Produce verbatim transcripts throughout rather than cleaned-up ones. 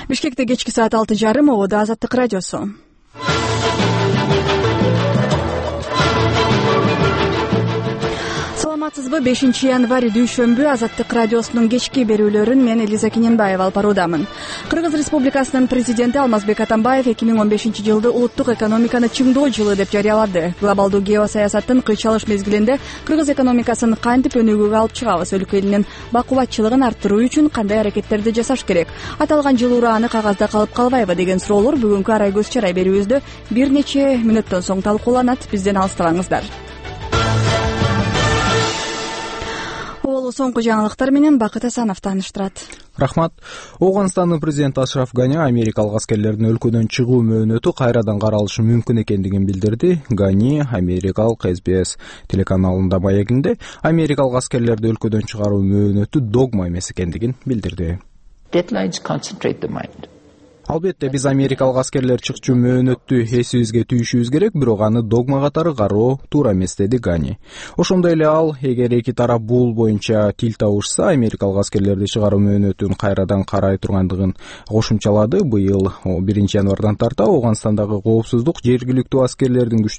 Бишкекте кечки саат алты жарым ободо Азаттык радиосу. Саламатсызбы? бешинчи январь дүйшөмбү Азаттык радиосунун кечки берүүлөрүн мен Элиза Кененбаева алып баруудамын. Кыргыз Республикасынын президенти Алмазбек Атамбаев эки миң он бешинчи жылды улуттук экономиканы чыңдоо жылы деп жарыялады. Глобалдуу геосаясаттын кыйчалыш мезгилинде кыргыз экономикасын кантип өнүгүүгө алып чыгабыз, өлкө элинин бакубатчылыгын арттыруу үчүн кандай аракеттерди жасаш керек? Аталган жыл урааны кагазда калып калбайбы деген суроолор бүгүнкү арай көз чарай берүүбүздө бир нече мүнөттөн соң талкууланат. Бизден алыстабаңыздар. Болу соңку жаңылыктар менен Бакыт Асанов тааныштырат. Рахмат. Ооганстандын президенти Ашраф Гани америкалык аскерлердин өлкөдөн чыгуу мөөнөтү кайрадан каралышы мүмкүн экендигин билдирди. Гани америкалык эс би эс телеканалында маегинде америкалык аскерлерди өлкөдөн чыгаруу мөөнөтү догма эмес экендигин билдирди. Албетте, биз америкалык аскерлер чыкчу мөөнөттү эсибизге түйүшүбүз керек, бирок аны догма катары кароо туура эмес, деди Гани. Ошондой эле ал, эгер эки тарап бул боюнча тил табышса, америкалык аскерлерди чыгаруу мөөнөтүн кайрадан карай тургандыгын кошумчалады. Быйыл биринчи январдан тарта Ооганстандагы коопсуздук жергиликтүү аскерлердин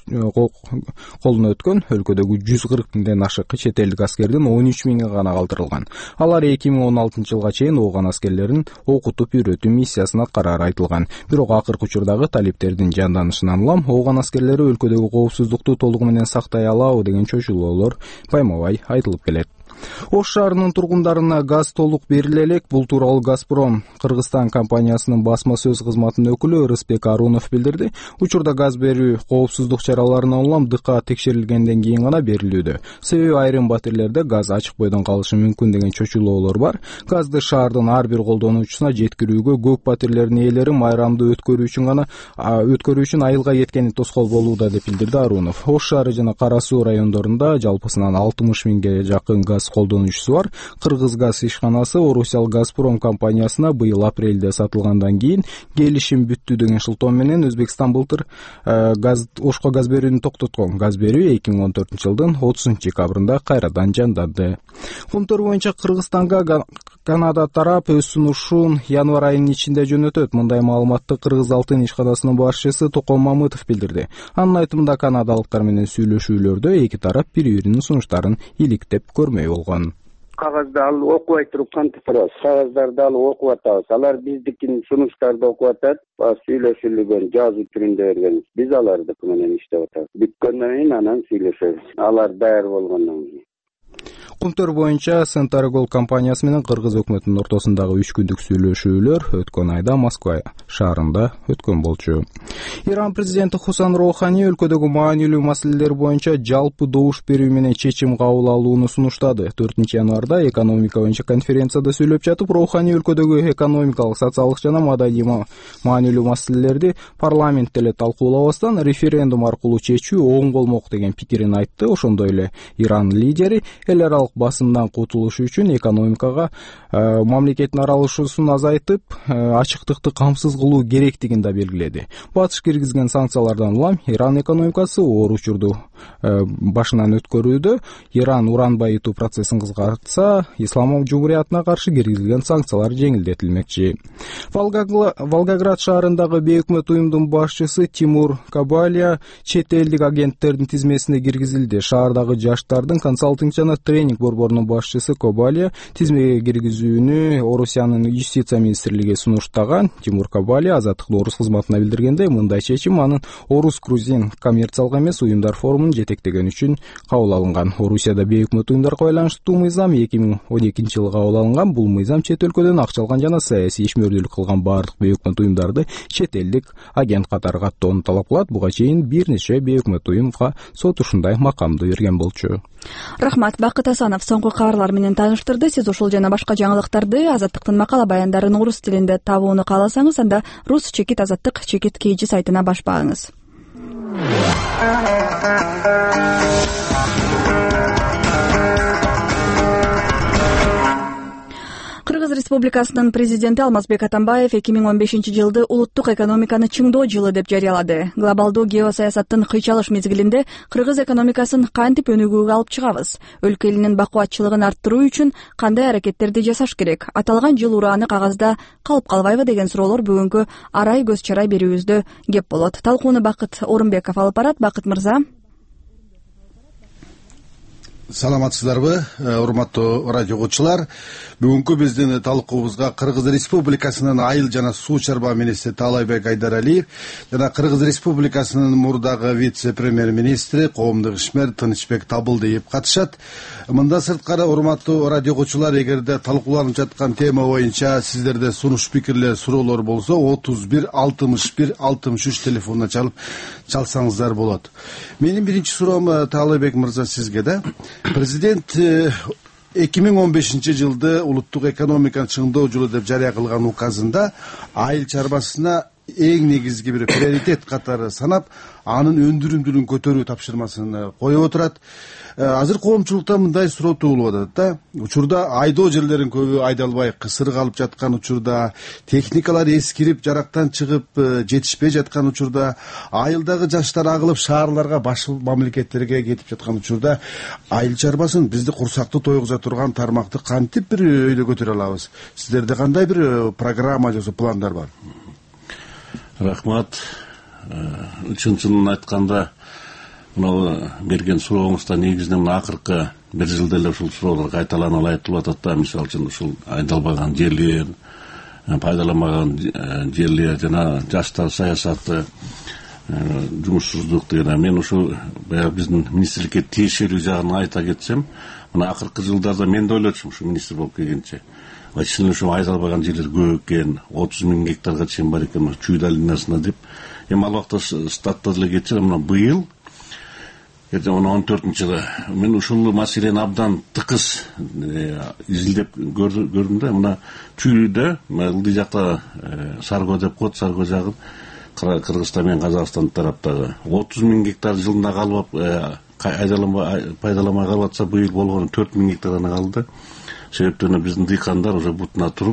колуна өткөн. Өлкөдөгү жүз кырк миңден ашык чет элдик аскердин он үч миңи гана калтырылган. Алар эки миң он алтынчы жылга чейин ооган аскерлерин окутуп үйрөтүү миссиясына аткарары айтылган. Бирок акыркы учурдагы талиптердин жанданышынан улам ооган аскерлери өлкөдөгү коопсуздукту толугу менен сактай алабы деген чочулоолор байма-бай айтылып келет. Ош шаарынын тургундарына газ толук бериле элек. Бул тууралуу Газпром Кыргызстан компаниясынын басма сөз кызматынын өкүлү Рыспек Арунов билдирди. Учурда газ берүү коопсуздук чараларынан улам дыкка текшерилгенден кийин гана берилүүдө. Себеби айрым батирлерде газ ачык бойдон калышы мүмкүн деген чочулоолор бар. Газды шаардын ар бир колдонуучусуна жеткирүүгө көп батирлердин ээлери майрамды өткөрүү үчүн гана өткөрүү үчүн айылга кеткени тоскоол болууда деп билдирди Арунов. Ош шаары жана Кара Суу райондорунда жалпысынан алтымыш миңге жакын газ колдонуучусу бар. Кыргыз газ ишканасы Орусиял Газпром компаниясына быйыл апрелде сатылгандан кийин келишим бүттү деген шылтоо менен Өзбекстан былтыр газ Ошко газ берүүнү токтоткон. Газ берүү эки миң он төртүнчү жылдын отузунчу декабрында кайрадан жандады. Кумтөр боюнча Кыргызстанга Канада тарап өз сунушун январь айынын ичинде жөнөтөт. Мындай маалыматты Кыргыз алтын ишканасынын башчысы Токон Мамытов билдирди. Анын айтымында канадалыктар менен сүйлөшүүлөрдө эки тарап бири-биринин сунуштарын иликтеп көрмөй болгон. Кагазды алып окубай туруп кантип турабыз? Кагаздарды алып окуп атабыз. Алар биздикин сунуштарды окуп атат, сүйлөшүлгөн жазуу түрүндө берген. Биз алардыкы менен иштеп атабыз. Бүткөндөн кийин анан сүйлөшөбүз. Алар даяр болгондон кийин. Кумтөр боюнча Сентаргол компаниясы менен Кыргыз өкмөтүнүн ортосундагы үч күндүк сүйлөшүүлөр өткөн айда Москва шаарында өткөн болчу. Иран президенти Хусан Роухани өлкөдөгү маанилүү маселелер боюнча жалпы добуш берүү менен чечим кабыл алууну сунуштады. төртүнчү январда экономика боюнча конференцияда сүйлөп жатып, Роухани өлкөдөгү экономикалык, социалдык жана маданий маанилүү маселелерди парламентте эле талкуулабастан референдум аркылуу чечүү оң болмок деген пикирин айтты. Ошондой эле Иран лидери эл аралык басымдан кутулуш үчүн экономикага э, мамлекеттин аралашуусун азайтып, э, ачыктыкты камсыз кылуу керектигин да белгиледи. Батыш киргизген санкциялардан улам Иран экономикасы оор учурду э, башынан өткөрүүдө. Иран уран байытуу процессин кызгартса, Ислам Жумуриятына каршы киргизилген санкциялар жеңилдетилмекчи. Волгоград шаарындагы бейөкмөт уюмдун башчысы Тимур Кабалия чет элдик агенттердин тизмесине киргизилди. Шаардагы жаштардын консалтинг жана тренинг борборунун башчысы Кабалия тизмеге киргизүүнү Орусиянын юстиция министрлиги сунуштаган. Тимур Кабалия Азаттык Орус кызматына билдиргенде, мындай чечим анын Орус-Грузин коммерциялык эмес уюмдар форумун жетектеген үчүн кабыл алынган. Орусияда бейөкмөт уюмдарга байланыштуу мыйзам эки миң он экинчи жылы кабыл алынган. Бул мыйзам чет өлкөдөн акча алган жана саясий ишмердүүлүк кылган бардык бейөкмөт уюмдарды чет элдик агент катары каттоону талап кылат. Буга чейин бир нече бейөкмөт уюмга сот ушундай макамды берген болчу. Рахмат. Бакыт Асанов соңку кабарлар менен тааныштырды. Сиз ушул жана башка жаңылыктарды Азаттыктын макала баяндарын орус тилинде табууну кааласаңыз, анда рус чекит азаттык чекит kg сайтына баш багыңыз. Кыргыз Республикасынын президенти Алмазбек Атамбаев эки миң он бешинчи жылды улуттук экономиканы чыңдоо жылы деп жарыялады. Глобалдуу геосаясаттын кыйчалыш мезгилинде кыргыз экономикасын кантип өнүгүүгө алып чыгабыз? Өлкө элинин бакубатчылыгын арттыруу үчүн кандай аракеттерди жасаш керек? Аталган жыл урааны кагазда калып калбайбы деген суроолор бүгүнкү арай көз чарай берүүбүздө кеп болот. Талкууну Бакыт Орунбеков алып барат. Бакыт мырза. Саламатсыздарбы, урматтуу радио угуучулар. Бүгүнкү биздин талкуубузга Кыргыз Республикасынын айыл жана суу чарба министри Таалайбек Айдаралиев жана Кыргыз Республикасынын мурдагы вице-премьер-министри, коомдук ишмер Тынычбек Табылдиев катышат. Мындан сырткары, урматтуу радио угуучулар, эгерде талкууланып жаткан тема боюнча сиздерде сунуш пикирлер, суроолор болсо отуз бир алтымыш бир алтымыш үч телефонуна чалып чалсаңыздар болот. Менин биринчи суроом Таалайбек мырза сизге да. Президент эки миң он бешинчи жылды улуттук экономиканы чыңдоо жылы деп жарыя кылган указында айыл чарбасына эң негизги бир приоритет катары санап, анын өндүрүмдүүлүгүн көтөрүү тапшырмасын коюп отурат. Азыр коомчулукта мындай суроо туулуп атат да. Учурда айдоо жерлерин көбү айдалбай кысыр калып жаткан учурда, техникалар эскирип, жарактан чыгып жетишпей жаткан учурда, айылдагы жаштар агылып шаарларга, баш мамлекеттерге кетип жаткан учурда, айыл чарбасын, бизди курсакты тойгуза турган тармакты кантип бир өйдө көтөрө алабыз? Сиздерде кандай бир программа же пландар бар? Рахмат. Чын-чынын айтканда, мына берген сурооңузда негизинен акыркы бир жылда эле ушул суроолор кайталанып айтылып атат да. Мисалы үчүн ушул айдалбаган жерлер, пайдаламаган жерлер жана жаштар саясаты, жумушсуздук деген. Мен ушул баягы биздин министрликке тиешелүү жагын айта кетсем, мына акыркы жылдарда мен да ойлочумун ушу министр болуп келгенче. Чын эле ушу айдалбаган жерлер көп экен, отуз миң гектарга чейин бар экен чүй долинасына деп. Эми ал убакта штатта деле кетчү, мына быйыл он төртүнчү жылы мен ушул маселени абдан тыкыз изилдеп көрдүм да. Мына чүйдө ылдый жакта Сарго деп коет, Сарго жагын Кыргызстан менен Казакстан тараптагы отуз миң гектар жылына калып айдаламай пайдаламай калып атса, быйыл болгону төрт миң гектар гана калды. Себептен биздин дыйкандар уже бутуна туруп,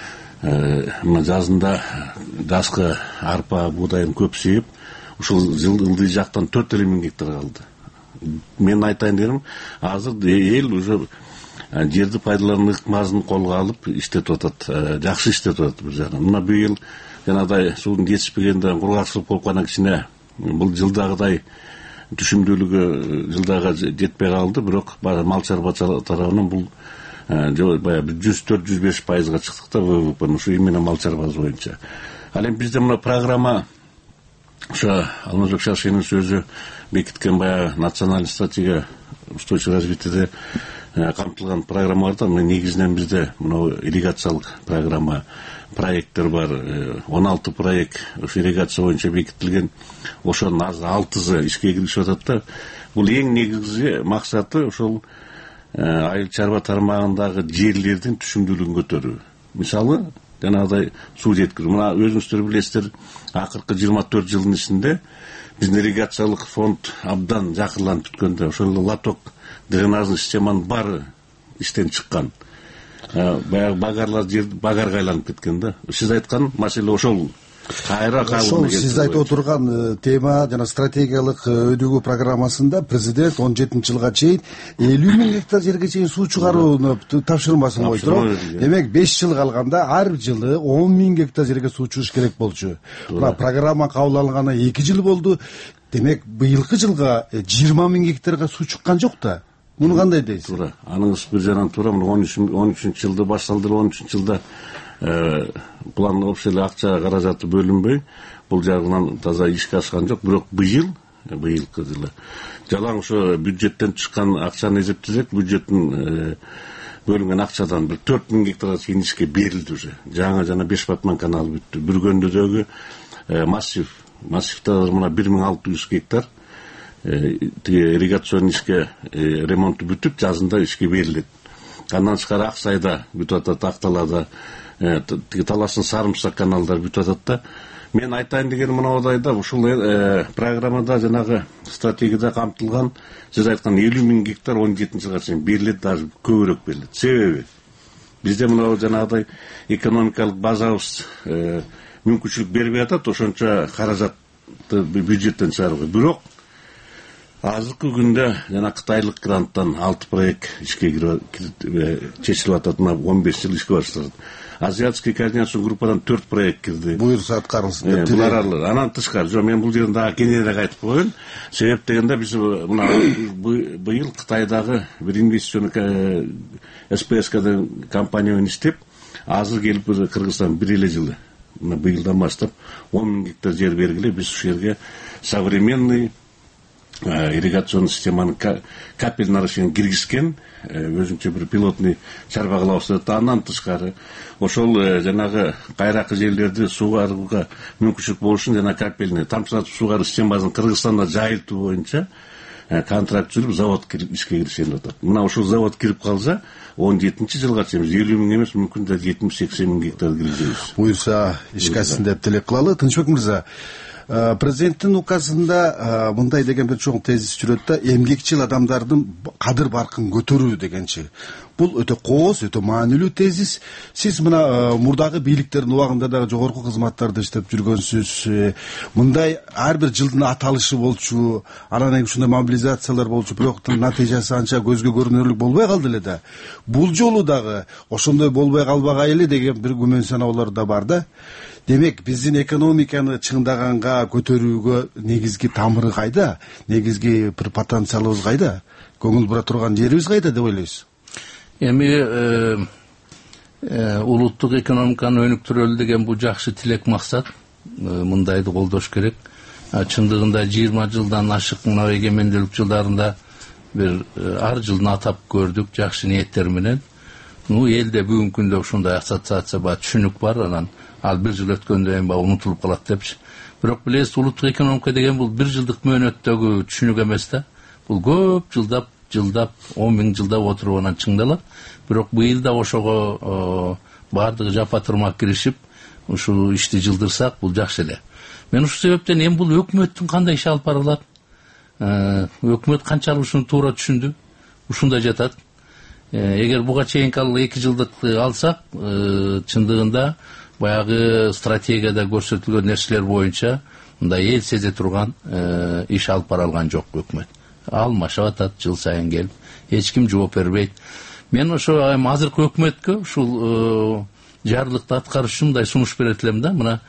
мына жазында жазкы арпа, буудайын көп сээп, ушул жыл ылдый жактан төрт миң гектар калды. Мен айтайын дегеним, азыр эл уже жерди пайдалануу ыкмасын колго алып иштетип атат, жакшы иштетип атат бир жагынан. Мына быйыл жанагыдай суунун жетишпегенде кургакчылык болуп калган кичине бул жылдагыдай түшүмдүүлүгү жылдага жетпей калды, бирок мал чарба тарабынан бул баягы жүз төрт жүз беш пайызга чыктык да ВВП ушу именно мал чарбасы боюнча. Ал эми бизде мына программа ошо Алмазбек Шаршенин сөзү бекиткен баягы национальный стратегия устойчивого развитияда камтылган программалар да. Негизинен бизде мына ирригациялык программа, проекттер бар. он алты проект ошо ирригация боюнча бекитилген. Ошонун азыр алтысы ишке киришип атат да. Бул эң негизги максаты ошол айыл чарба тармагындагы жерлердин түшүмдүүлүгүн көтөрүү. Мисалы, жанагыдай суу жеткирүү. Мына өзүңүздөр билесиздер, акыркы жыйырма төрт жылдын ичинде биздин ирригациялык фонд абдан жакырланып бүткөндө, ошол лоток дренажный системанын баары иштен чыккан. Баягы багарлар жер багарга айланып кеткен да. Сиз айткан маселе ошол. Кайра ошол сиз айтып отурган тема жана стратегиялык өнүгүү программасында президент он жетинчи жылга чейин элүү миң гектар жерге чейин суу чыгарууну тапшырмасын коюп, демек беш жыл калганда ар жылы он миң гектар жерге суу чыгыш керек болчу. Мына программа кабыл алынганы эки жыл болду. Демек быйылкы жылга жыйырма миң гектарга суу чыккан жок да. Муну кандай дейсиз? Туура. Аныңыз бир жагынан туура. он үчүнчү жылда башталды, он үчүнчү жылда план общий акча каражаты бөлүнбөй, бул жагынан таза ишке ашкан жок. Бирок быйыл, быйылкы жылы жалаң ошо бюджеттен чыккан акчаны эсептесек, бюджеттин бөлүнгөн акчадан бир төрт миң гектарга чейин ишке берилди уже. Жаңы жана беш батман каналы бүттү. Бүргөндөгү массив, массивте мына бир миң алты жүз гектар тиги ирригацион ишке ремонту бүтүп, жазында ишке берилет. Андан тышкары Аксайда бүтүп атат, Акталада тиги Талаштын Сарымсак каналдары бүтүп атат да. Мен айтайын дегеним мынадайда, ушул программада жанагы стратегияда камтылган, сиз айткан элүү миң гектар он жетинчи жылга чейин берилет, даже көбүрөөк берилет. Себеби бизде мына жанагыдай экономикалык базабыз мүмкүнчүлүк бербей атат ошончо каражатты бюджеттен чыгарууга. Бирок азыркы күндө жана кытайлык гранттан алты проект ишке кирип чечилип атат. Мына он беш жыл ишке башталат. Азиатский координацион группадан төрт проект кирди. Буюрса аткарылсын деп тилейм. Анан тышкары жок, мен бул жерден дагы кененирээк айтып коеюн. Себеп дегенде биз мына быйыл Кытайдагы бир инвестиционный эс пэ эс компания менен иштеп, азыр келип Кыргызстан бир эле жылы, мына быйылдан баштап он миң гектар жер бергиле биз ушул жерге современный ирригационный системаны капель наращивание киргизген, өзүнчө бир пилотный чарба кылабыз. Андан тышкары ошол жанагы кайракы жерлерди суугарууга мүмкүнчүлүк болуш үчүн жана капельный тамчылатып суугаруу системасын Кыргызстанда жайылтуу боюнча контракт жүрүп, завод кирип ишке киришип атат. Мына ошол завод кирип калса, он жетинчи жылга чейин элүү миң эмес, мүмкүн да жетимиш сексен миң гектар киргизебиз. Буюрса ишке ашсын деп тилек кылалы. Тынчбек мырза, президенттин указында мындай деген бир чоң тезис жүрөт да, эмгекчил адамдардын кадыр баркын көтөрүү дегенчи. Бул өтө кооз, өтө маанилүү тезис. Сиз мына мурдагы бийликтердин убагында дагы жогорку кызматтарда иштеп жүргөнсүз. Мындай ар бир жылдын аталышы болчу, анан эми ушундай мобилизациялар болчу, бирок натыйжасы анча көзгө көрүнөрлүк болбой калды эле да. Бул жолу дагы ошондой болбой калбагай эле деген бир күмөн саноолор да бар да. Демек, биздин экономиканы чыңдаганга, көтөрүүгө негизги тамыры кайда? Негизги бир потенциалыбыз кайда? Көңүл бура турган жерибиз кайда деп ойлойсуз? Эми улуттук экономиканы өнүктүрөлү деген бул жакшы тилек максат. Мындайды колдош керек. Чындыгында жыйырма жылдан ашык мына эгемендүүлүк жылдарында бир ар жылын атап көрдүк жакшы ниеттер менен. Ну, элде бүгүнкү күндө ушундай ассоциация бар, түшүнүк бар, анан ал бир жыл өткөндөн кийин баягы унутулуп калат депчи. Бирок билесиз, улуттук экономика деген бул бир жылдык мөөнөттөгү түшүнүк эмес да. Бул көп жылдап, жылдап, он миң жылдап отуруп анан чыңдалат. Бирок быйыл да ошого баардыгы жапа-тырмак киришип, ушул ишти жылдырсак, бул жакшы эле. Мен ушул себептен эми бул өкмөттүн кандай иш алып барылат? Өкмөт канчалык ушуну туура түшүндү? Ушунда жатат. Эгер буга чейинки ал эки жылдык алсак, чындыгында баягы стратегияда көрсөтүлгөн нерселер боюнча мындай эл сезе турган иш алып бара алган жок өкмөт. Алмашып атат жыл сайын келип, эч ким жооп бербейт. Мен ошо азыркы өкмөткө ушул жарлыкты аткарыш үчүн мындай сунуш берет элем да. Мына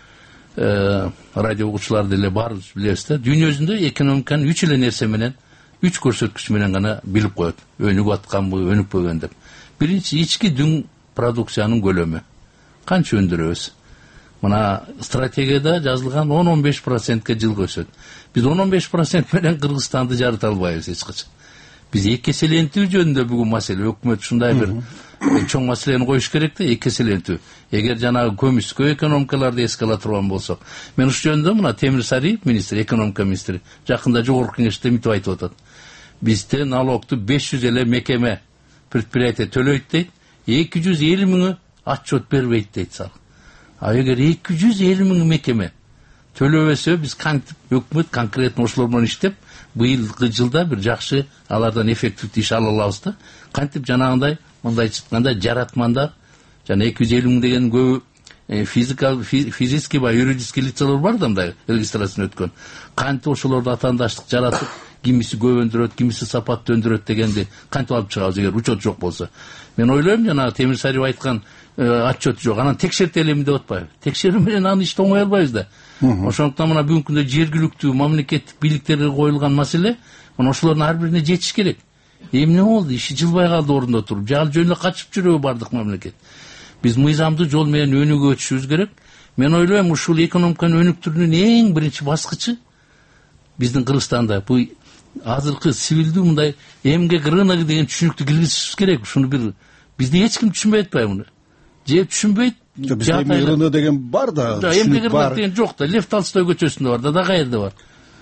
радио угуучулар деле бар билебиз да. Дүйнө жүзүндө экономиканы үч эле нерсе менен, үч көрсөткүч менен гана билип коет. Өнүгүп атканбы, өнүкпөгөн деп. Биринчи, ички дүң продукциянын көлөмү. Канча өндүрөбүз? Мына стратегияда жазылган он он беш процентке жылга өсөт. Биз он он беш процент менен Кыргызстанды жарыта албайбыз эч качан. Биз эки эселентүү жөнүндө бүгүн маселе, өкмөт ушундай бир чоң маселени коюш керек да, эки эселентүү. Эгер жанагы көмүскө экономикаларды эске ала турган болсок, мен ушул жөнүндө мына Темир Сариев министр, экономика министри жакында жогорку кеңеште мынтип айтып атат. Бизде налогту беш жүз эле мекеме, предприятие төлөйт дейт, эки жүз элүү миңи отчет бербейт дейт сал. А эгер эки жүз элүү миң мекеме төлөбөсө, биз кантип өкмөт конкретно ошолор менен иштеп, быйылкы жылда бир жакшы алардан эффективдүү иш ала алабыз да. Кантип жанагындай мындай чыкканда жаратмандар, жана эки жүз элүү миң деген көбү физикал физический ба юридический лицалар бар да, мындай регистрацияны өткөн. Кантип ошолорду атаандаштык жаратып, кимиси көп өндүрөт, кимиси сапаттуу өндүрөт дегенди кантип алып чыгабыз эгер учет жок болсо. Мен ойлойм, жана Темир Сариев айткан отчет жок, анан текшертелеми деп атпайбы? Текшерүү менен аны ишти оңой албайбыз да. Ошондуктан мына бүгүнкү күндө жергиликтүү мамлекеттик бийликтерге коюлган маселе, мына ошолордун ар бирине жетиш керек. Эмне болду? Иши жылбай калды орунда туруп. Жал жөн эле качып жүрөбү бардык мамлекет. Биз мыйзамдуу жол менен өнүгүп өтүшүбүз керек. Мен ойлойм, ушул экономиканы өнүктүрүүнүн эң биринчи баскычы биздин Кыргызстанда бул азыркы сивилдүү мындай эмгек рыногу деген түшүнүктү киргизишибиз керек. Ушуну бир бизде эч ким түшүнбөй атпайбы муну? Же түшүнбөйт? Бизде эмгек рыногу деген бар да, эмгек рыногу деген жок да. Лев Толстой көчөсүндө бар да, да кайерде бар.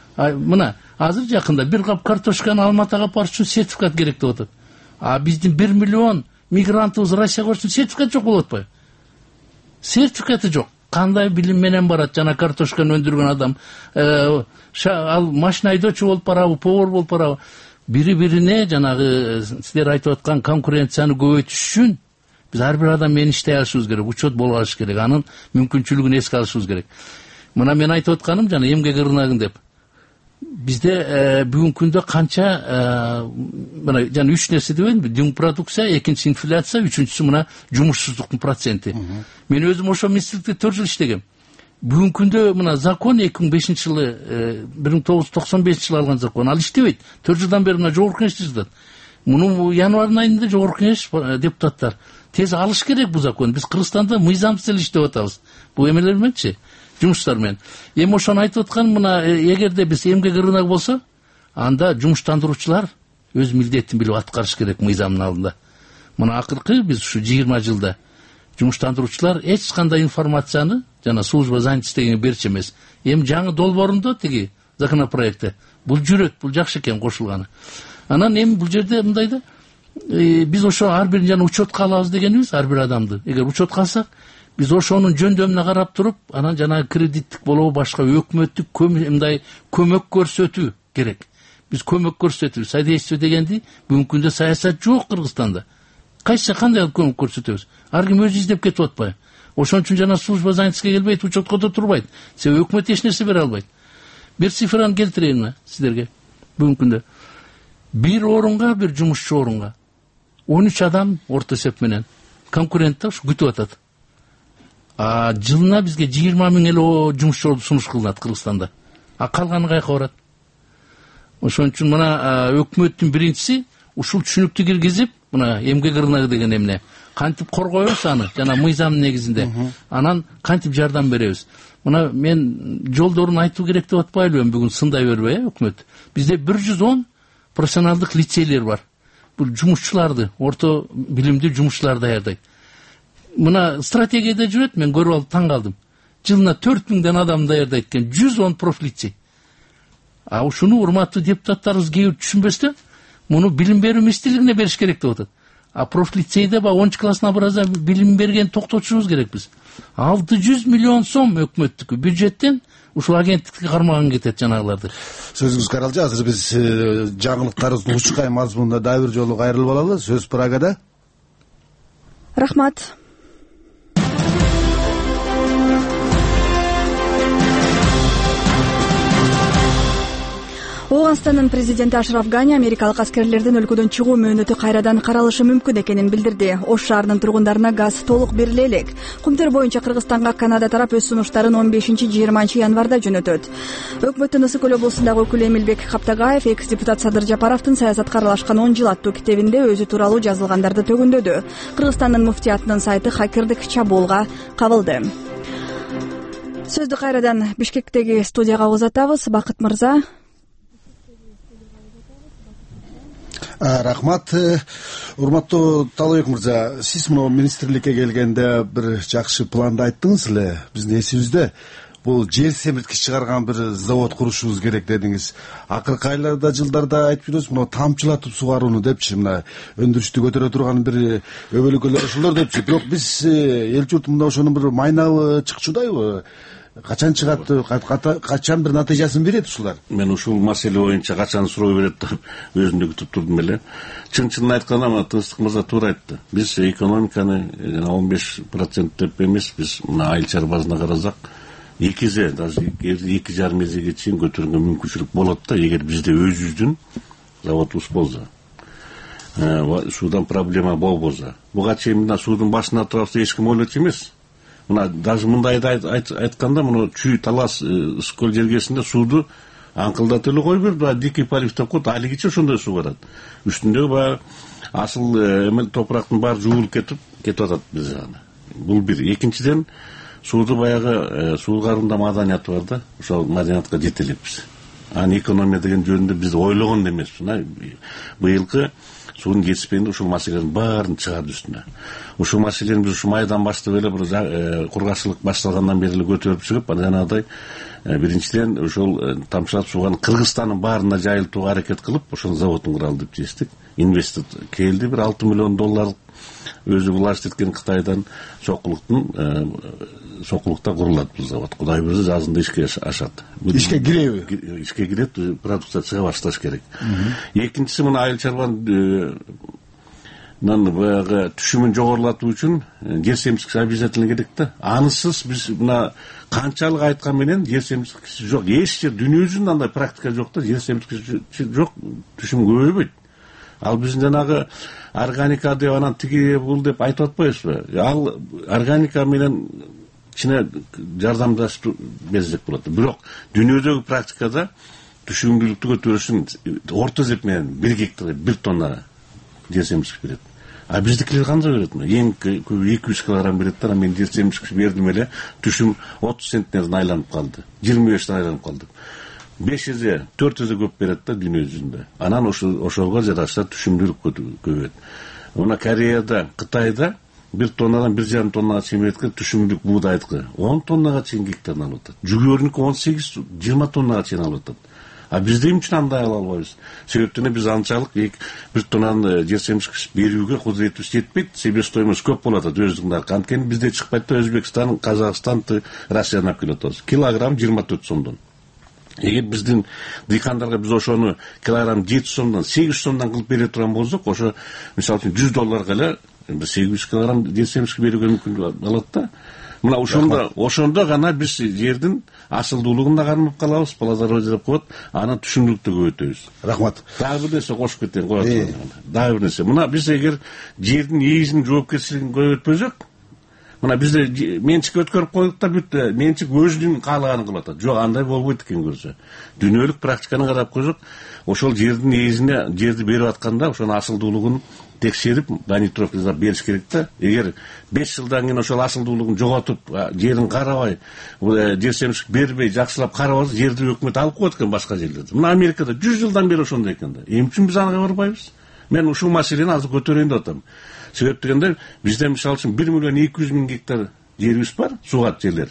Мына азыр жакында бир кап картошканы Алматыга барыш үчүн сертификат керек деп атат. А биздин бир миллион мигрантыбыз Россияга барыш үчүн сертификат жок болуп атпайбы? Сертификаты жок. Кандай билим менен барат жана картошканы өндүргөн адам, ал машина айдоочу болуп барабы, повар болуп барабы? Бири-бирине жанагы силер айтып аткан конкуренцияны көбөйтүш үчүн Биз ар бир адам менен иштей алышыбыз керек, учет боло алыш керек, анын мүмкүнчүлүгүн эске алышыбыз керек. Мына мен айтып атканым жана эмгек рыногун деп. Бизде бүгүнкү күндө канча мына жана үч нерсе дебедимби? Дүң продукция, экинчиси инфляция, үчүнчүсү мына жумушсуздуктун проценти. Мен өзүм ошол министрликте төрт жыл иштегем. Бүгүнкү күндө мына закон эки миң бешинчи жылы бир миң тогуз жүз токсон бешинчи жылы алган закон, ал иштебейт. төрт жылдан бери мына жогорку кеңеште жатат. Муну январь айында жогорку кеңеш депутаттар тез алыш керек бул закон. Биз Кыргызстанда мыйзамсыз эле иштеп атабыз. Бул эмелер мененчи, жумуштар менен. Эми ошону айтып атканым, мына эгерде биз эмгек рынок болсо, анда жумуштандыруучулар өз милдетин билип аткарыш керек мыйзамдын алдында. Мына акыркы биз ушу жыйырма жылда жумуштандыруучулар эч кандай информацияны жана служба занятости дегенге берчү эмес. Эми жаңы долбоорунда тиги законопроектте бул жүрөт, бул жакшы экен кошулганы. Анан эми бул жерде мындай да, биз ошо ар бирин жана учетка алабыз дегенибиз, ар бир адамды. Эгер учетка алсак, биз ошонун жөндөмүнө карап туруп, анан жана кредиттик болобу, башка өкмөттүк мындай көмөк көрсөтүү керек. Биз көмөк көрсөтүү, содействие дегенди бүгүнкү күндө саясат жок Кыргызстанда. Кайсы кандай көмөк көрсөтөбүз? Ар ким өзү издеп кетип атпайбы? Ошон үчүн жана служба занятости келбейт, учетко да турбайт. Себеби өкмөт эч нерсе бере албайт. Бир цифраны келтирейин сиздерге. Бүгүнкү күндө бир орунга, бир жумушчу орунга он үч адам орто эсеп менен конкурент ушу күтүп атат. А жылына бизге жыйырма миң эле жумушчу сунуш кылынат Кыргызстанда. А калганы каяка барат? Ошон үчүн мына өкмөттүн биринчиси ушул түшүнүктү киргизип, мына эмгек рыногу деген эмне кантип коргойбуз аны жана мыйзамдын негизинде, анан кантип жардам беребиз. Мына мен жолдорун айтуу керек деп атпайлыбы бүгүн, сындай бербей, өкмөт. Бизде бир жүз он профессионалдык лицейлер бар. Бул жумушчуларды, орто билимдүү жумушчуларды даярдайт. Мына стратегияда жүрөт, мен көрүп алып таң калдым. Жылына төрт миңден адам даярдайт экен, жүз он профлицей. А ушуну урматтуу депутаттарыбыз кээ бир түшүнбөстөн, муну билим берүү министрлигине бериш керек деп атат. А профлицейде ба онунчу классына бараза билим берген токтотушубуз керек биз. алты жүз миллион сом өкмөттүкү бюджеттен ушул агенттикке кармаган кетет жанагыларды. Сөзүңүз каралжы. Азыр биз жаңылыктарыбыздын учкай мазмунуна дагы бир жолу кайрылып алалы. Сөз Прагада. Рахмат. Ооганстандын президенти Ашраф Гани америкалык аскерлердин өлкөдөн чыгуу мөөнөтү кайрадан каралышы мүмкүн экенин билдирди. Ош шаарынын тургундарына газ толук бериле элек. Кумтөр боюнча Кыргызстанга Канада тарап өз сунуштарын он бешинчи жыйырманчы январда жөнөтөт. Өкмөттүн Ысык көл облусундагы өкүлү Эмилбек Каптагаев экс-депутат Садыр Жапаровдун саясатка аралашкан он жыл аттуу китебинде өзү тууралуу жазылгандарды төгүндөдү. Кыргызстандын муфтиятынын сайты хакердик чабуулга кабылды. Сөздү кайрадан Бишкектеги студияга узатабыз. Бакыт мырза. Рахмат. Урматтуу Талайбек мырза, сиз мына министрликке келгенде бир жакшы планды айттыңыз эле. Биздин эсибизде бул жер семирткич чыгарган бир завод курушубуз керек дедиңиз. Акыркы айларда, жылдарда айтып жүрөсүз, мына тамчылатып сугарууну депчи, мына өндүрүштү көтөрө турган бир өбөлгөлөр ошолор депчи. Бирок биз эл журт мында ошонун бир майнабы чыкчудайбы? Качан чыгат, качан бир натыйжасын берет ушулар? Мен ушул маселе боюнча качан суроо берет деп өзүмдү күтүп турдум эле. Чын-чынын айтканда, мына Тынчтык мырза туура айтты. Биз экономиканы он беш процент деп эмес, биз мына айыл чарбасына карасак, эки эсе, даже эки жарым эсеге чейин көтөргөнгө мүмкүнчүлүк болот да, эгер бизде өзүбүздүн заводубуз болсо. Суудан проблема болбосо. Буга чейин мына суудун башына турабыз, эч ким ойлочу эмес. Мына даже мындайды айтканда, мына чүй талас Ысык көл жергесинде сууду аңкылдатып эле коюп берди, дикий полив деп коет, алигичи ошондой суу барат. Үстүндөгү баягы асыл эмел топурактын баары жуулуп кетип кетип атат бизде аны. Бул бир. Экинчиден, сууду баягы суугарууында маданият бар да, ошол маданиятка жетелеппиз. Аны экономия деген жөнүндө биз ойлогон да эмеспиз. Быйылкы суунун жетишпегинде ушул маселенин баарын чыгарды үстүнө. Ушул маселени биз ушу майдан баштап эле бир кургакчылык башталгандан бери эле көтөрүп чыгып, жанагыдай биринчиден ошол тамчылатып сууган Кыргызстандын баарына жайылтууга аракет кылып, ошол заводун куралы деп чечтик. Инвестор келди, бир алты миллион доллар өзү власть эткен Кытайдан сокулуктун сокулукта курулат бул завод. Кудай буюрса жазында ишке ашат. Ишке киреби? Ишке кирет, продукция чыга башташ керек. Экинчиси, мына айыл чарбанын баягы түшүмүн жогорулатуу үчүн жер семчкиси обязательно керек да. Анысыз биз мына канчалык айткан менен жер семчкиси жок. Эч жер дүйнө жүзүндө андай практика жок да, жер семчкиси жок, түшүм көбөйбөйт. Ал биздин жанагы органика деп анан тиги бул деп айтып атпайбызбы? Ал органика менен кичине жардамдашып берсек болот. Бирок дүйнөдөгү практикада түшүмдүүлүктү көтөрүш үчүн орто эсеп менен бир гектар бир тонна жер семчки берет. А биздикилер канча берет? Эң көп эки жүз килограмм берет да. Мен жер семчки бердим эле, түшүм отуз центнерден айланып калды, жыйырма бештен айланып калды. беш эсе, төрт эсе көп берет да дүйнө жүзүндө. Анан ошого жараша түшүмдүүлүк көбөйөт. Мына Кореяда, Кытайда бир тоннадан бир жарым тоннага чейин берет, түшүмдүүлүк буудайдыкы он тоннага чейин гектардан алып атат. Жүгөрүнүкү он сегиз жыйырма тоннага чейин алып атат. А бизде эмне үчүн андай ала албайбыз? Себептен биз анчалык бир тоннаны жер семчкиси берүүгө кудуретибиз жетпейт, себестоимость көп болот өзүңдө. Анткени бизде чыкпайт да, Өзбекстан, Казакстан, Россиядан алып келип атабыз. Килограмм жыйырма төрт сомдон. Эгер биздин дыйкандарга биз ошону килограмм жети сомдон, сегиз сомдон кылып бере турган болсок, ошо мисалы үчүн жүз долларга эле сегиз жүз килограмм жер семчки берүүгө мүмкүн болот да. Мына ошондо ошондо гана биз жердин асылдуулугун да кармап калабыз, плодородие деп коет, анан түшүмдүүлүктү көбөйтөбүз. Рахмат. Дагы бир нерсе кошуп кетейин, коет. Дагы бир нерсе. Мына биз эгер жердин ээсинин жоопкерчилигин көбөйтпөсөк, мына бизде менчик өткөрүп койдук да, бүт менчик өзүнүн каалаганын кылып атат. Жок, андай болбойт экен көрсө. Дүйнөлүк практиканы карап койсок, ошол жердин ээсине жерди берип атканда ошонун асылдуулугун текшерип, монитор бериш керек да. Эгер беш жылдан кийин ошол асылдуулугун жоготуп, жерин карабай, жер семчки бербей, жакшылап карабаса, жерди өкмөт алып коет экен башка жерлерде. Мына Америкада жүз жылдан бери ошондой экен да. Эмне үчүн биз ага барбайбыз? Мен ушул маселени азыр көтөрөйүн деп атам. Себеп дегенде бизде мисалы үчүн бир миллион эки жүз миң гектар жерибиз бар, суугат жерлер.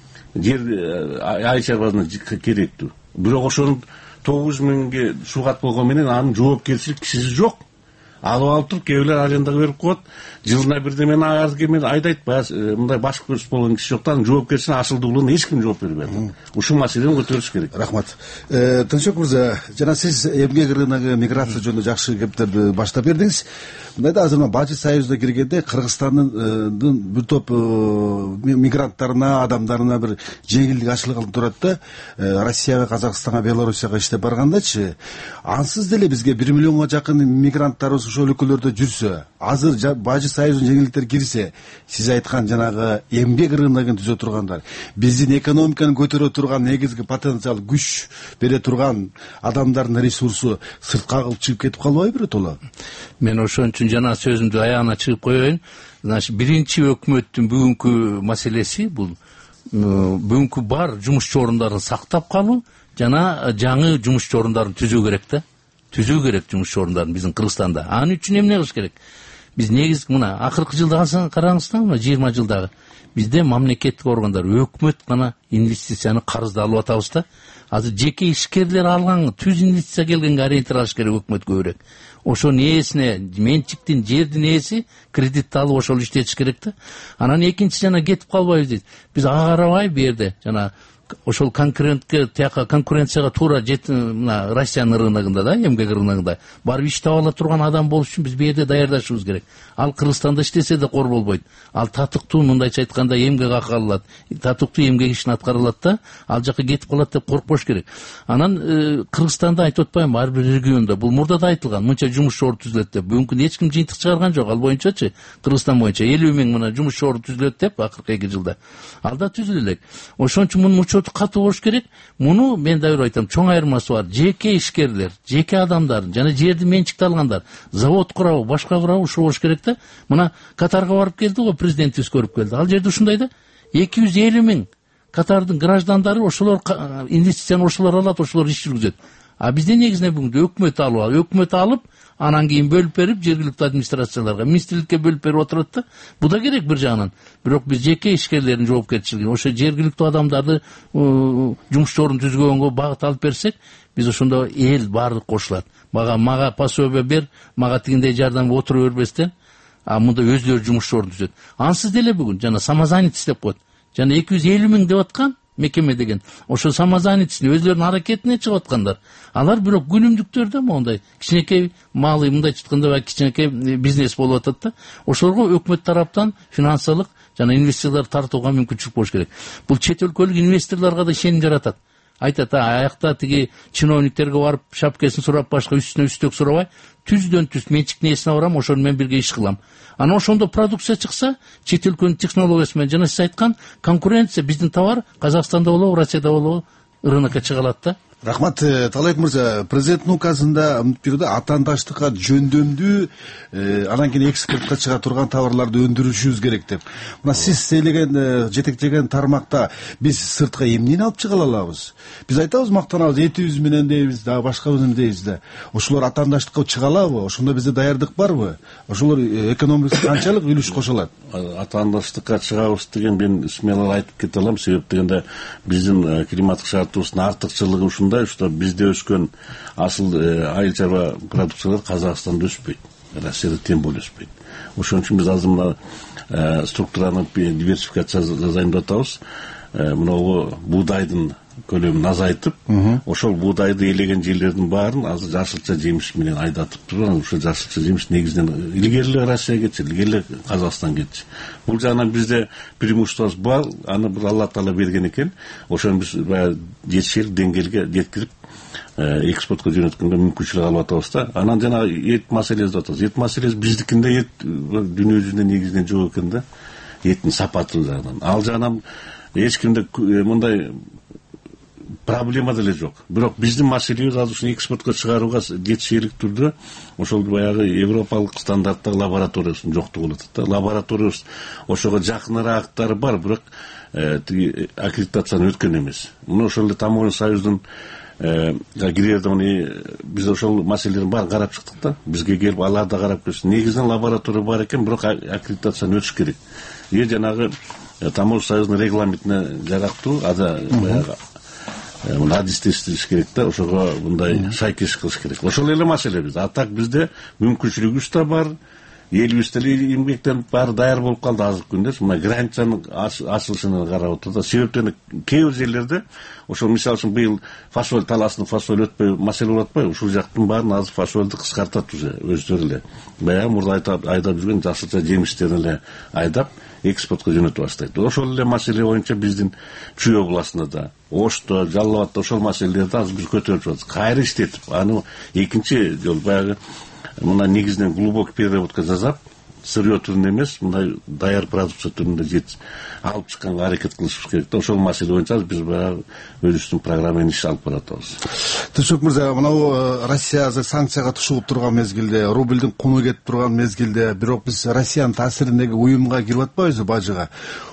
Жер ай чарбасына керектүү. Бирок ошонун тогуз жүз миңге суугат болгон менен анын жоопкерчилик кишиси жок. Алып алып туруп, кээбилер арендага берип коет. Жылына бирдемени арды мен айдайт, мындай баш көрүш болгон киши жок да, анын жоопкерчилигине асылдуулугуна эч ким жооп бербейт. Ушул маселени көтөрүш керек. Рахмат. Тынчбек мырза, жана сиз эмгек рыногу, миграция жөнүндө жакшы кептерди баштап бердиңиз. Мындайда азыр Бажы Союзуна киргенде Кыргызстандын бир топ мигранттарына, адамдарына бир жеңилдик ачылган турат да. Россияга, Казакстанга, Белоруссияга иштеп баргандачы, ансыз деле бизге бир миллионго жакын мигранттарыбыз ошол өлкөлөрдө жүрсө, азыр Бажы Союзунун жеңилдиктери кирсе, сиз айткан жанагы эмгек рыногун түзө тургандар, биздин экономиканы көтөрө турган негизги потенциал күч бере турган адамдардын ресурсу сыртка кылып чыгып кетип калбайбы биротоло? Мен ошон үчүн жана сөзүмдү аягына чыгып коеюн. Значит, биринчи өкмөттүн бүгүнкү маселеси бул бүгүнкү бар жумушчу орундарын сактап калуу жана жаңы жумушчу орундарын түзүү керек да. Түзүү керек жумушчу орундарын биздин Кыргызстанда. Анын үчүн эмне кылыш керек? Биз негизги мына акыркы жылда караңыз да, мына жыйырма жылдагы бизде мамлекеттик органдар, өкмөт гана инвестицияны карызды алып атабыз да. Азыр жеке ишкерлер алган түз инвестиция келгенге ориентир алыш керек өкмөт көбүрөөк. Ошонун ээсине, менчиктин, жердин ээси кредитти алып ошол иштетиш керек да. Анан экинчи жана кетип калбайбыз дейт. Биз ага карабай бу жерде жана ошол конкурентке, тияка конкуренцияга туура жет, мына Россиянын рыногунда да, эмгек рыногунда барып иштеп ала турган адам болуш үчүн биз бу жерде даярдашыбыз керек. Ал Кыргызстанда иштесе да кор болбойт. Ал татыктуу, мындайча айтканда, эмгек акы алат, татыктуу эмгек ишин аткарылат да, ал жака кетип калат деп коркпош керек. Анан Кыргызстанда айтып атпаймынбы, ар бир региондо бул мурда да айтылган, мынча жумушчу орун түзүлөт деп. Бүгүнкү эч ким жыйынтык чыгарган жок. Ал боюнчачы, Кыргызстан боюнча элүү миң мына жумушчу орун түзүлөт деп акыркы эки жылда. Ал да түзүлө элек. Ошон үчүн мунун учету катуу болуш керек. Муну мен да бир айтам, чоң айырмасы бар. Жеке ишкерлер, жеке адамдар жана жерди менчикте алгандар, завод курабы, башка курабы ушул болуш керек да. Мына Катарга барып келди го, президентибиз көрүп келди. Ал жерде ушундай да, эки жүз элүү миң Катардын граждандары, ошолор инвестицияны ошолор алат, ошолор иш жүргүзөт. А бизде негизинен бүгүндө өкмөт алып, өкмөт алып, анан кийин бөлүп берип жергиликтүү администрацияларга, министрликке бөлүп берип отурат да. Бу да керек бир жагынан. Бирок биз жеке ишкерлердин жоопкерчилигин, ошо жергиликтүү адамдарды жумушчу орун түзгөнгө багыт алып берсек, биз ошондо эл баардык кошулат. Мага мага пособие бер, мага тигиндей жардам отура бербестен, а мында өзлөрү жумушчу орун түзөт. Ансыз деле бүгүн жана самозанятость деп коет. Жана эки жүз элүү миң деп аткан, мекеме деген ошо самозанятый өзлөрүнүн аракетине чыгып аткандар. Алар бирок күнүмдүктөрдө моундай кичинекей малый мындайча айтканда баягы кичинекей бизнес болуп атат да. Ошолорго өкмөт тараптан финансылык жана инвестициялар тартууга мүмкүнчүлүк болуш керек. Бул чет өлкөлүк инвесторлорго да ишеним жаратат. Айтат, аякта тиги чиновниктерге барып шапкасын сурап башка үстүнө үстөк сурабай, түздөн түз менчик несине барам, ошону менен бирге иш кылам. Анан ошондо продукция чыкса, чет өлкөнүн технологиясы менен жана сиз айткан конкуренция биздин товар Казакстанда болобу, Россияда болобу рынокко чыга алат да. Рахмат, Талайбек мырза, президенттин указында мынтпирде атаандаштыкка жөндөмдүү, анан кийин экспортко чыга турган товарларды өндүрүшүбүз керек деп. Мына сиз сейлеген, жетектеген тармакта биз сыртка эмнени алып чыга алабыз? Биз айтабыз, мактанабыз, этибиз менен дейбиз, дагы башкабыз менен дейбиз да. Ошолор атаандаштыкка чыга алабы? Ошондо бизде даярдык барбы? Ошолор экономикага канчалык үлүш кошо алат? Атаандаштыкка чыгабыз деген мен смело айтып кете алам, себеп дегенде биздин климаттык шарттыбыздын артыкчылыгы ушундай, что бизде өскөн асыл айыл чарба продукциялар Казакстанда өспөйт, Россияда тем более өспөйт. Ошон үчүн биз азыр мына структураны диверсификация жасайм деп атабыз. Мынау буудайдын көлөмүн азайтып, ошол буудайды элеген жерлердин баарын азыр жашылча жемиш менен айдатып турган. Ошол жашылча жемиш негизинен илгери эле Россия кетчү, илгери эле Казакстан кетчү. Бул жагынан бизде преимуществобуз бар, аны бир Алла Таала берген экен. Ошону биз баягы жетишер деңгээлге жеткирип экспортко жөнөткөнгө мүмкүнчүлүк алып атабыз да. Анан жана эт маселеси деп атабыз. Эт маселеси биздикинде эт дүйнө жүзүндө негизинен жок экен да. Эттин сапаты жагынан. Ал жагынан эч кимде мындай проблема деле жок. Бирок биздин маселебиз азыр ушуну экспортко чыгарууга жетишерлик түрдө ошол баягы европалык стандарттагы лабораториясынын жоктугу болуп атат да. Лабораториябыз ошого жакыныраагыттары бар, бирок тиги аккредитацияны өткөн эмес. Мына ошол эле Таможенный союздун кирерде биз ошол маселелердин баарын карап чыктык да. Бизге келип алар да карап келишти. Негизинен лаборатория бар экен, бирок аккредитацияны өтүш керек. Е жанагы Таможенный союздун регламентине жарактуу ада баягы мына адистештириш керек да, ошого мындай шайкеш кылыш керек. Ошол эле маселебиз. А так бизде мүмкүнчүлүгүбүз да бар. Элибиз деле эмгектенип баары даяр болуп калды азыркы күндө. Мына границанын ачылышына карап отурду. Себептен кээ бир жерлерде ошол мисалы үчүн быйыл фасоль талаасынын фасоль өтпөй маселе болуп атпайбы? Ушул жактын баарын азыр фасольду кыскартат уже өздөрү эле. Баягы мурда айдап жүргөн жашылча жемиштерин эле айдап экспортко жөнөтүп баштайт. Ошол эле маселе боюнча биздин Чүй областында да, Ошто, Жалал абадта ошол маселелерди азыр биз көтөрүп жатабыз. Кайра иштетип, аны экинчи жол баягы мына негизинен глубокий переработка жасап, сырье түрүндө эмес, мындай даяр продукция түрүндө жет алып чыкканга аракет кылышыбыз керек да. Ошол маселе боюнча биз баягы өзүбүздүн программаны иш алып баратабыз. Тушук мырза, мына Россия азыр санкцияга тушулуп турган мезгилде, рубльдин куну кетип турган мезгилде, бирок биз Россиянын таасириндеги уюмга кирип атпайбызбы, бажыга?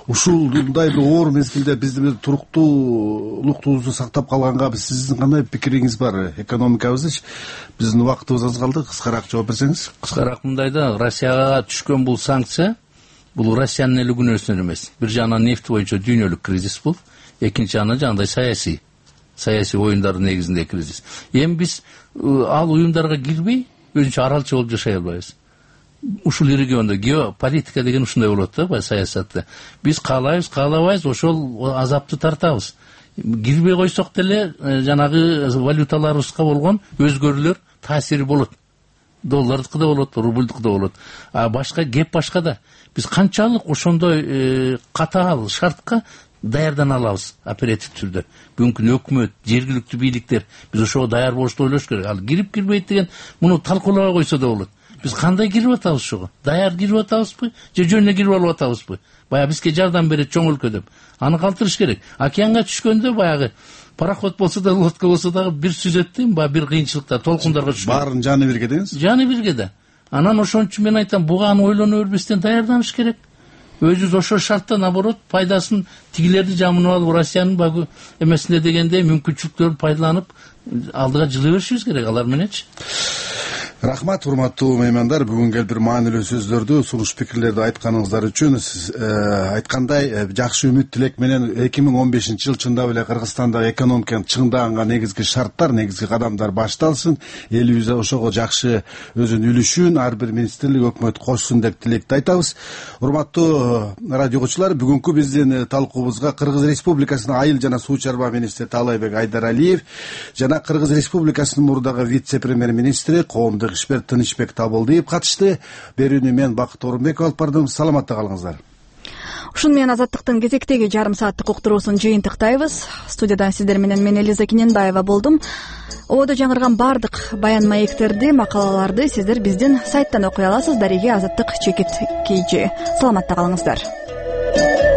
Ушундай бир оор мезгилде биздин туруктуулуктубузду сактап калганга сиздин кандай пикириңиз бар? Экономикабызды биздин убактыбыз аз калды, кыскараак жооп берсеңиз. Кыскараак мындай да, Россияга түшкөн бул санкция бул Россиянын эле күнөөсүнөн эмес. Бир жагынан нефть боюнча дүйнөлүк кризис бул, экинчи жагынан жагандай саясий саясий оюндардын негизинде кризис. Эми биз ал уюмдарга кирбей өзүнчө аралчы болуп жашай албайбыз. Ушул региондо геополитика деген ушундай болот да, бай саясатта. Биз каалайбыз, каалабайбыз, ошол азапты тартабыз. Кирбей койсок деле жанагы валюталарыбызга болгон өзгөрүүлөр таасири болот. Доллардыкы да болот, рубльдыкы да болот. А башка кеп башкада. Биз канчалык ошондой катаал шартка даярдана алабыз оператив түрдө. Бүгүнкү өкмөт, жергиликтүү бийликтер биз ошого даяр болушту ойлош керек. Ал кирип кирбейт деген муну талкуулабай койсо да болот. Биз кандай кирип атабыз ошого? Даяр кирип атабызбы? Же жөн эле кирип алып атабызбы? Баягы бизге жардам берет чоң өлкө деп. Аны калтырыш керек. Океанга түшкөндө баягы пароход болсо да, лодка болсо да бир сүзөттүн, баягы бир кыйынчылыкта, толкундарга түшкөн. Баарын жаны бирге деңиз? Жаны бирге да. Анан ошон үчүн мен айтам, буга аны ойлоно бербестен даярданыш керек. Өзүбүз ошол шартта наоборот пайдасын тигилерди жамынып алып, Россиянын багы эмесинде дегенде мүмкүнчүлүктөрүн пайдаланып алдыга жылы беришибиз керек алар мененчи. Рахмат, урматтуу меймандар. Бүгүн кел бир маанилүү сөздөрдү, сунуш пикирлерди айтканыңыздар үчүн. Сиз айткандай жакшы үмүт тилек менен эки миң он бешинчи жыл чындап эле Кыргызстандагы экономиканы чыңдаганга негизги шарттар, негизги кадамдар башталсын. Элибиз ошого жакшы өзүнүн үлүшүн ар бир министрлик, өкмөт кошсун деп тилекти айтабыз. Урматтуу радио угуучулар, бүгүнкү биздин талкуубузга Кыргыз Республикасынын айыл жана суу чарба министри Таалайбек Айдаралиев жана Кыргыз Республикасынын мурдагы вице-премьер-министри, коомдук эксперт Тынычбек Табылдиев катышты. Берүүнү мен Бакыт Орунбеков алып бардым. Саламатта калыңыздар. Ушун менен Азаттыктын кезектеги жарым сааттык уктуруусун жыйынтыктайбыз. Студияда сиздер менен мен Элиза Киненбаева болдум. Ободо жаңырган бардык баян маектерди, макалаларды сиздер биздин сайттан окуй аласыз. Дареги Азаттык чекит кейжи. Саламатта калыңыздар.